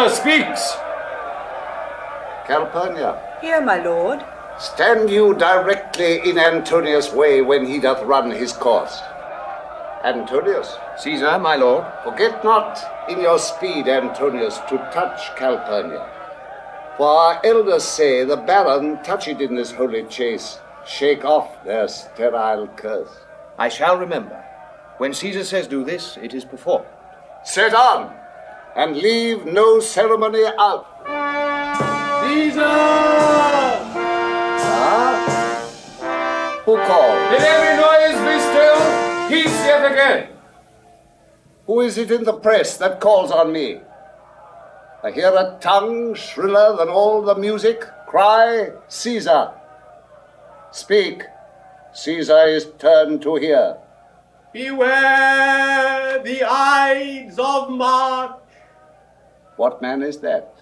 Caesar speaks. Calpurnia. Here, my lord. Stand you directly in Antonius' way when he doth run his course. Antonius. Caesar, my lord. Forget not in your speed, Antonius, to touch Calpurnia. For our elders say the baron touch it in this holy chase, shake off their sterile curse. I shall remember. When Caesar says do this, it is performed. Set on, and leave no ceremony out. Caesar! Who called? Let every noise be still. Peace yet again. Who is it in the press that calls on me? I hear a tongue shriller than all the music cry, Caesar. Speak. Caesar is turned to hear. Beware the Ides of March. What man is that?